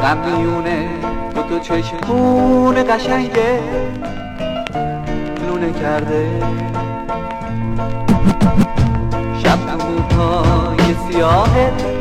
غم میونه تو چشمون قشنگه لونه کرده. شب تو موهای سیاهت